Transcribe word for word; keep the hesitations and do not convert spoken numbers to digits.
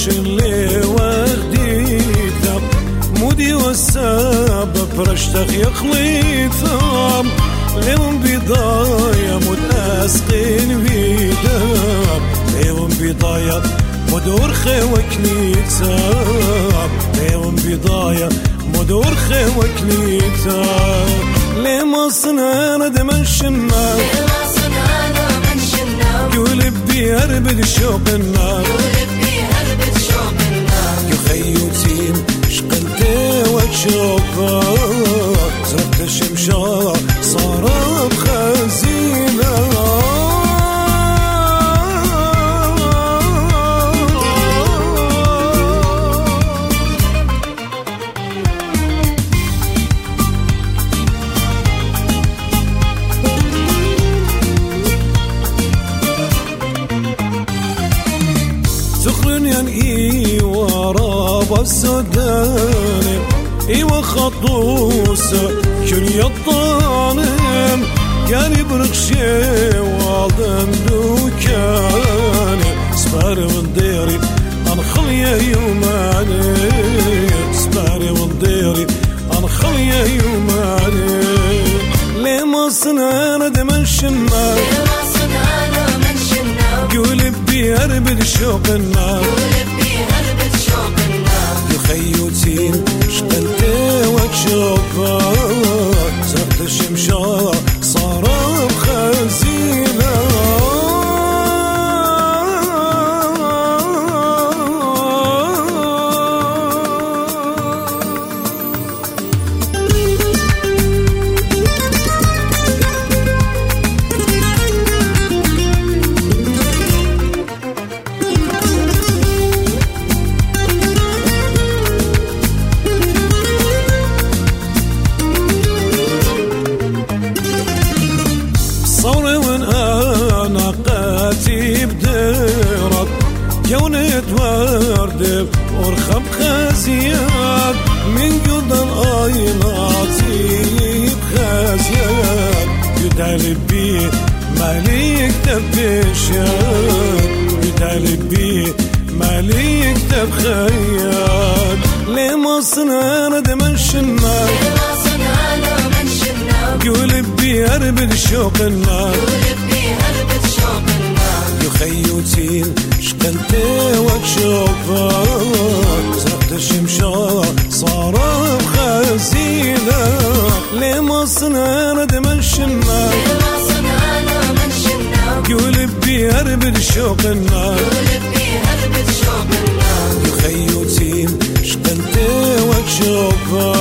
اللي وردي ثم مودي والسبب رشتخ يخلي ثم ليوم بداية متأسقين بيدام ليوم بداية مدور خوكني تاب ليوم بداية مدور خوكني تاب لما صنعنا دمشنا لما صنعنا منشنا قلب بيهربد شوق النار قلب بيهربد شوق النار يخيوتين شقلتي وتشوفها زرقت الشمشة صار بخزينة تخرني اي ورا السوداني اي وخطوس كل يطانم قريب رخشي والدن دوكاني سباري ونديري انخليه يوماني سباري ونديري انخليه يوماني لما صنعنا دمشنا لما صنعنا منشنا قلب بيهربد شوق النار قلب بيهربد شوق النار يخيوتين شقلتي وتشوفها زرقت الشمشة صار بخزينة صوري وين انا قاتي بديرك كونت ورد ورخم خزيان من قدر ايناتي بخزيان يدعي بيه مالك تبشان يدعي بيه مالك تبخيان لما صنعنا دمشنا لما صنعنا منشنا قلب بيهربد شوق النار قلب بيهربد شوق النار يخيوتين شقلتي وتشوفها زرقت الشمشة صار بخزينة لما صنعنا دمشنا لما صنعنا منشنا قلب بيهربد شوق النار قلب بيهربد شوق النار يخيوتين شقلتي وتشوفها